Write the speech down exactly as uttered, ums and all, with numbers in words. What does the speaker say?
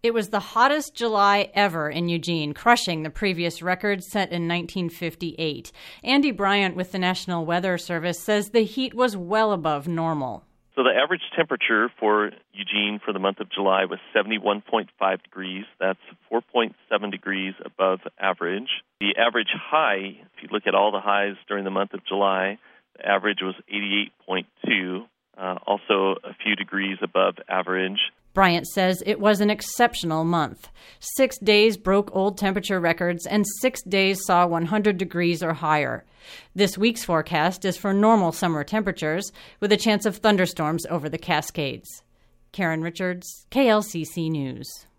It was the hottest July ever in Eugene, crushing the previous record set in nineteen fifty-eight. Andy Bryant with the National Weather Service says the heat was well above normal. So the average temperature for Eugene for the month of July was seventy-one point five degrees. That's four point seven degrees above average. The average high, if you look at all the highs during the month of July, the average was eighty-eight point two, uh, also a few degrees above average. Bryant says it was an exceptional month. Six days broke old temperature records, and six days saw one hundred degrees or higher. This week's forecast is for normal summer temperatures, with a chance of thunderstorms over the Cascades. Karen Richards, K L C C News.